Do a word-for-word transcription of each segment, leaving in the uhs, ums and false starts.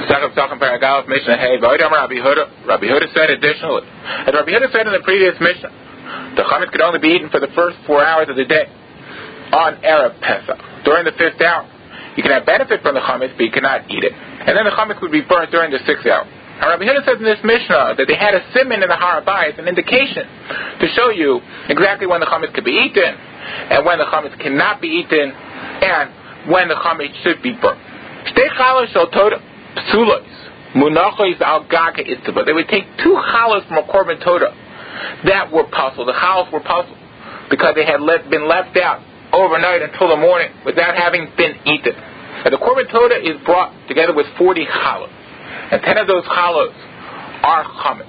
Second Psachim Paragalef Mishnah Hey. V'odam Rabbi Huda. Rabbi Huda said additionally, as Rabbi Huda said in the previous Mishnah, the chametz could only be eaten for the first four hours of the day on Erev Pesach. During the fifth hour, you can have benefit from the chametz, but you cannot eat it. And then the chametz would be burnt during the sixth hour. And Rabbi Huda says in this Mishnah that they had a siman in the Har HaBayis, an indication to show you exactly when the chametz could be eaten, and when the chametz cannot be eaten, and when the chametz should be burnt. Shtei chalos shel toda psulos munachos al gaga itzava. They would take two chalos from a korban toda that were puzzled. The chalos were puzzled because they had let, been left out overnight until the morning without having been eaten. And the korban toda is brought together with forty chalos. And ten of those chalos are chametz.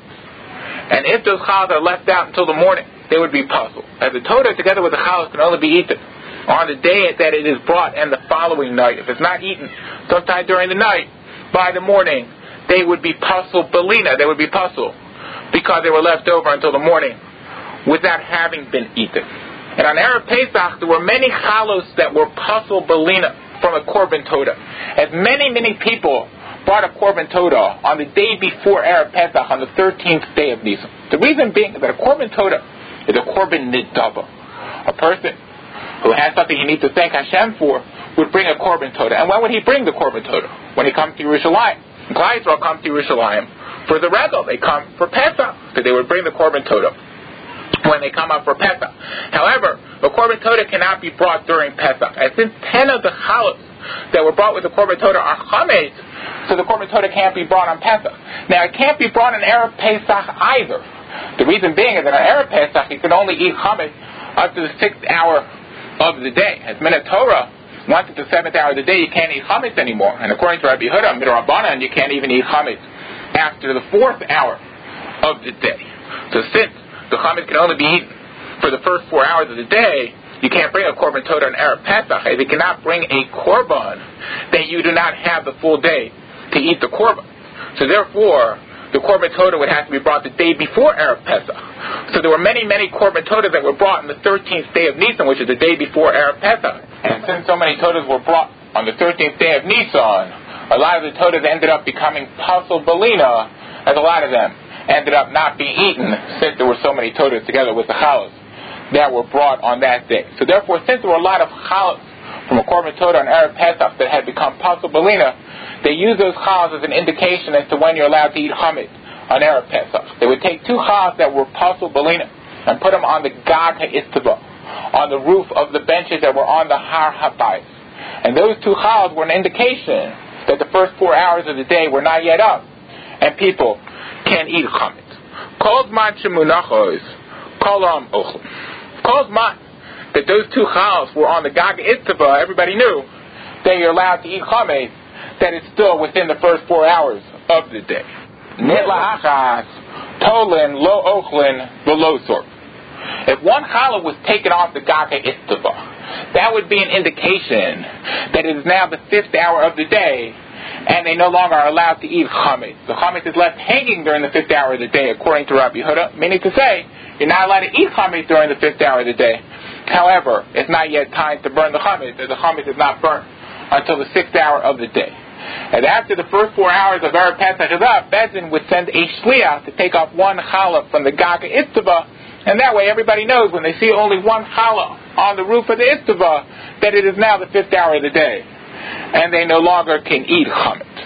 And if those chalos are left out until the morning, they would be puzzled. As the toda together with the chalos can only be eaten on the day that it is brought and the following night. If it's not eaten sometime during the night, by the morning, they would be puzzled belina. They would be puzzled because they were left over until the morning without having been eaten. And on Erev Pesach, there were many chalos that were puzzled belina from a korban toda. As many, many people brought a korban toda on the day before Erev Pesach, on the thirteenth day of Nisan. The reason being that a korban toda is a korban nidava. A person who has something he needs to thank Hashem for would bring a korban toda. And when would he bring the korban toda? When he comes to Yerushalayim. Klal Yisrael comes to Yerushalayim for the regal. They come for Pesach, so they would bring the korban toda when they come up for Pesach. However, the korban toda cannot be brought during Pesach. And since ten of the chalos that were brought with the korban toda are chametz, so the korban toda can't be brought on Pesach. Now, it can't be brought on Erev Pesach either. The reason being is that on Erev Pesach, you can only eat chametz up to the sixth hour of the day. As Minat Torah, once it's the seventh hour of the day, you can't eat chametz anymore. And according to Rabbi Huda, Midrabanan, you can't even eat chametz after the fourth hour of the day. So since the chametz can only be eaten for the first four hours of the day, you can't bring a korban toda on Erev Pesach. As you cannot bring a korban that you do not have the full day to eat the korban. So therefore, the korban toda would have to be brought the day before Erev Pesach. So there were many, many korban todas that were brought on the thirteenth day of Nisan, which is the day before Erev Pesach. And since so many todas were brought on the thirteenth day of Nisan, a lot of the todas ended up becoming pasul balina, as a lot of them ended up not being eaten since there were so many todas together with the chalos that were brought on that day. So therefore, since there were a lot of chalos from a korban toda on Erev Pesach that had become pasul balina, they used those chalos as an indication as to when you're allowed to eat chametz on Erev Pesach. They would take two chalos that were pasul balina and put them on the gag ha'istava, on the roof of the benches that were on the Har HaBayis. And those two chalos were an indication that the first four hours of the day were not yet up, and people can eat chametz. Kol zman shemunachos, kol am ochlim. Kol zman, that those two chalos were on the gag ha'istava, everybody knew that you're allowed to eat chametz, that is still within the first four hours of the day. Nitla achas, tolin, lo ochlin, velo sorf. If one challah was taken off the gaka istava, that would be an indication that it is now the fifth hour of the day, and they no longer are allowed to eat chametz. The chametz is left hanging during the fifth hour of the day, according to Rabbi Huda, meaning to say, you're not allowed to eat chametz during the fifth hour of the day. However, it's not yet time to burn the chametz, as the chametz is not burnt until the sixth hour of the day. And after the first four hours of Erev Pesach is up, Bezdin would send a shliach to take off one challah from the Gaga Istava, and that way everybody knows when they see only one challah on the roof of the Istava that it is now the fifth hour of the day, and they no longer can eat chametz.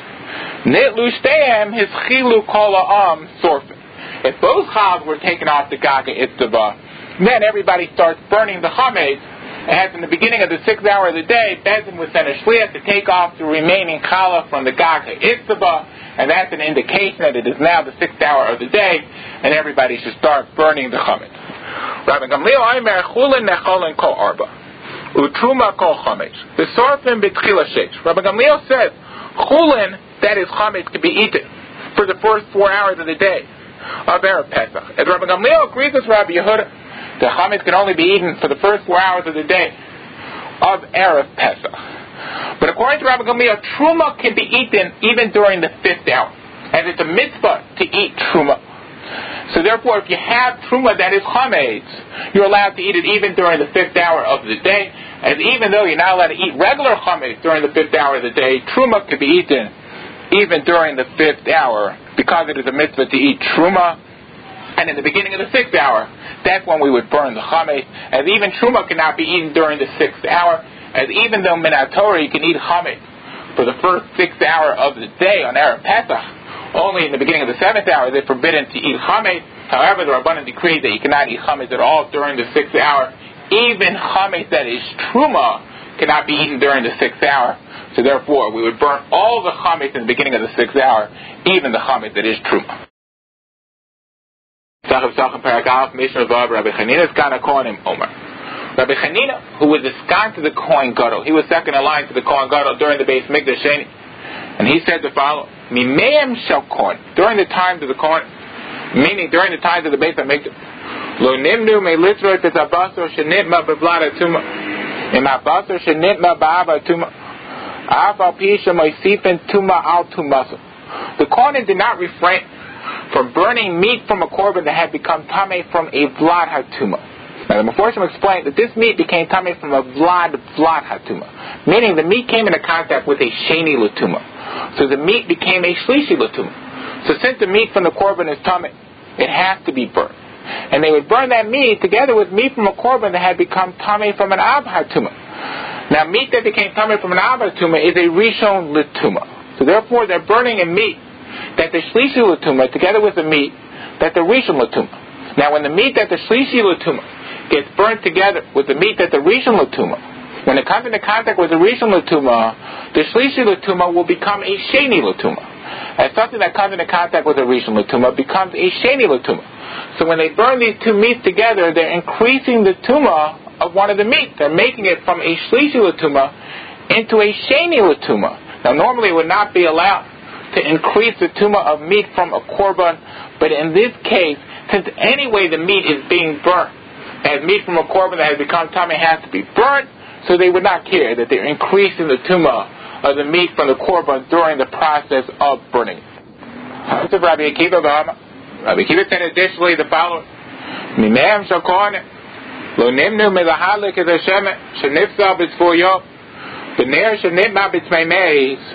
Nitlu shteim his chilu kol ha'am sorfin. If both challahs were taken off the Gaga Istava, then everybody starts burning the chametz. As in the beginning of the sixth hour of the day, Bezdin would send a shliach to take off the remaining challah from the Gag HaItztaba, and that's an indication that it is now the sixth hour of the day, and everybody should start burning the chametz. Rabbi Gamliel Aimer chulin necholin kol arba, utruma kol chametz, the sorfim b'tchila sheish. Rabbi Gamliel says chulin, that is chametz, to be eaten for the first four hours of the day of Erev Pesach. As Rabbi Gamliel agrees with Rabbi Yehuda, the chametz can only be eaten for the first four hours of the day of Erev Pesach. But according to Rabbi Gamliel, truma can be eaten even during the fifth hour, as it's a mitzvah to eat truma. So therefore, if you have truma that is chametz, you're allowed to eat it even during the fifth hour of the day, as even though you're not allowed to eat regular chametz during the fifth hour of the day, truma can be eaten even during the fifth hour, because it is a mitzvah to eat truma. And in the beginning of the sixth hour, that's when we would burn the chametz, as even truma cannot be eaten during the sixth hour, as even though minat Torah you can eat chametz for the first sixth hour of the day on Erev Pesach, only in the beginning of the seventh hour is it forbidden to eat chametz. However, the Rabbanan decreed that you cannot eat chametz at all during the sixth hour. Even chametz that is truma cannot be eaten during the sixth hour. So therefore, we would burn all the chametz in the beginning of the sixth hour, even the chametz that is truma. Sachav Sachem Parakaf Mishnah Vav Rabbi Chanina's Kana Kohanim Omer. Rabbi Chanina, who was the skan to the Kohen Gadol, he was second in line to the Kohen Gadol during the Beis Mikdash Sheni, and he said the following: Mimeim shel Kohen, during the times of the Kohen, meaning during the times of the Beis Mikdash, Lo nimnu me litrot et abasor shenitma bevlad atuma, im abasor shenitma ba'ava atuma, af al pi shemoisifin tuma al tumaso. The Kohen did not refrain from burning meat from a korban that had become tameh from a vlad hatuma. Now the Meforshim explained that this meat became tameh from a vlad vlad hatuma, meaning the meat came into contact with a sheni latuma. So the meat became a shlishi latuma. So since the meat from the korban is tameh, it has to be burned. And they would burn that meat together with meat from a korban that had become tameh from an av hatuma. Now meat that became tameh from an av hatuma is a rishon latuma. So therefore they're burning a meat that the shlishi latuma together with the meat that the rishon latuma. Now when the meat that the shlishi latuma gets burnt together with the meat that the rishon latuma, when it comes into contact with the rishon latuma, the shlishi latuma will become a sheni latuma. As something that comes into contact with the rishon latuma becomes a sheni latuma. So when they burn these two meats together, they're increasing the tuma of one of the meats. They're making it from a shlishi latuma into a sheni latuma. Now normally it would not be allowed to increase the tuma of meat from a korban, but in this case, since anyway the meat is being burnt, as meat from a korban that has become tameh has to be burnt, so they would not care that they're increasing the tuma of the meat from the korban during the process of burning. So Rabbi Akiva Rabbi Akiva said additionally the following: Mimeim shel kohanim lo nimnu melahalik es hashem shenifsal b'tzvuyo b'ner shenitma b'tzmeimeis.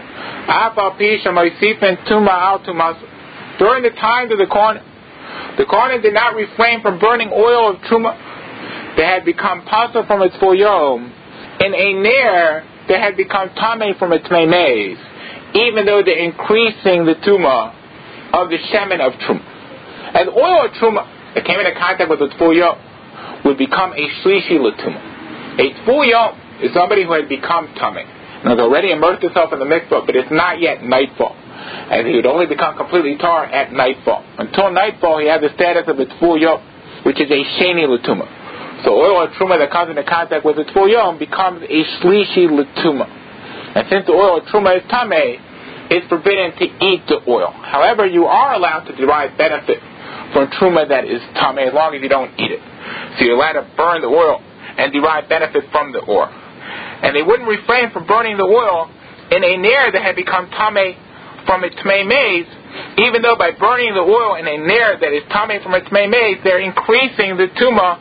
During the times of the Kohen, the Kohen did not refrain from burning oil of truma that had become pasa from its foyom, and a ner that had become tameh from its meimeis, even though they're increasing the tuma of the shemen of truma. And oil of truma that came into contact with its foyom would become a shlishi latuma. A foyom is somebody who had become tameh. Now, he's already immersed himself in the mikvah, but it's not yet nightfall. And he would only become completely tar at nightfall. Until nightfall, he has the status of its full yom, which is a sheni latuma. So oil of truma that comes into contact with its full yom becomes a shlishi latuma. And since the oil of truma is tameh, it's forbidden to eat the oil. However, you are allowed to derive benefit from truma that is tameh as long as you don't eat it. So you're allowed to burn the oil and derive benefit from the oil. And they wouldn't refrain from burning the oil in a ner that had become tameh from its meimeis, even though by burning the oil in a ner that is tameh from its meimeis, they're increasing the tuma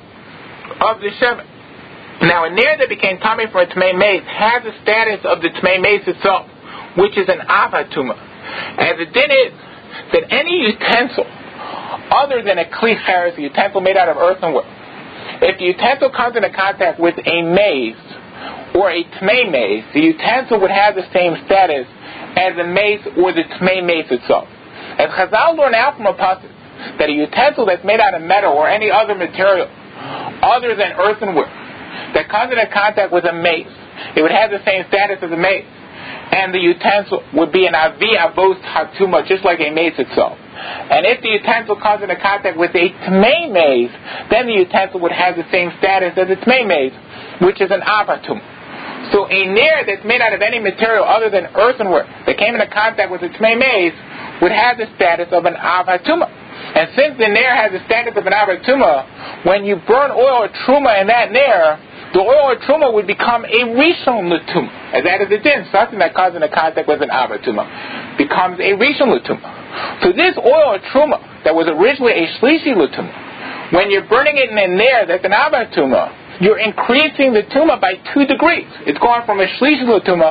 of the shemen. Now, a ner that became tameh from its meimeis has the status of the meimeis itself, which is an avatuma. As the din is that any utensil other than a kli cheres, a utensil made out of earthenware, if the utensil comes into contact with a mace or a tmei mace, the utensil would have the same status as the mace or the tmei mace itself. As Chazal learn out from a pasuk that a utensil that's made out of metal or any other material other than earthenware that comes into contact with a mace, it would have the same status as a mace, and the utensil would be an avi avos hatuma, just like a mace itself. And if the utensil comes into contact with a tmei mace, then the utensil would have the same status as a tmei mace, which is an avatum. So a ner that's made out of any material other than earthenware that came into contact with a tmei mace would have the status of an avatuma. And since the ner has the status of an avatuma, when you burn oil or truma in that ner, the oil or truma would become a rishon l'tuma. As that is the din, something that comes into contact with an avatuma becomes a rishon l'tuma. So this oil or truma that was originally a shlishi l'tuma, when you're burning it in a ner that's an avatuma, you're increasing the tuma by two degrees. It's going from a shlishi l'tuma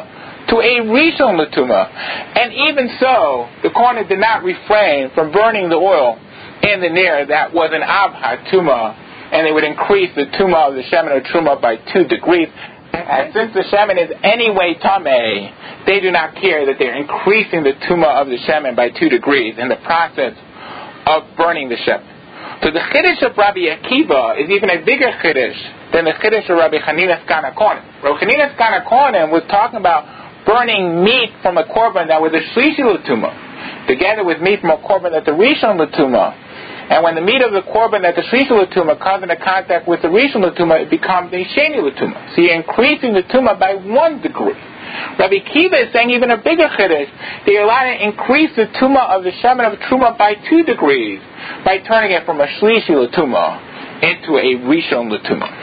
to a Rishon L'Tumah. And even so, the Kohanim did not refrain from burning the oil in the Ner that was an Avha Tumah, and they would increase the Tumah of the Shemen or Truma by two degrees. And since the Shemen is anyway Tameh, they do not care that they're increasing the Tumah of the Shemen by two degrees in the process of burning the Shemen. So the Chiddush of Rabbi Akiva is even a bigger Chiddush than the Chiddush of Rabbi Chanina Skan HaKohanim. Rabbi Chanina Skan HaKohanim was talking about burning meat from a korban that was a Shlishi L'Tumah, together with meat from a korban that's a Rishon L'Tumah. And when the meat of the korban that the Shlishi L'Tumah comes into contact with the Rishon L'Tumah, it becomes a Sheni L'Tumah. So you're increasing the Tumah by one degree. Rabbi Akiva is saying even a bigger Chiddush. They allow to increase the Tumah of the Shemen of Truma by two degrees by turning it from a Shlishi L'Tumah into a Rishon L'Tumah.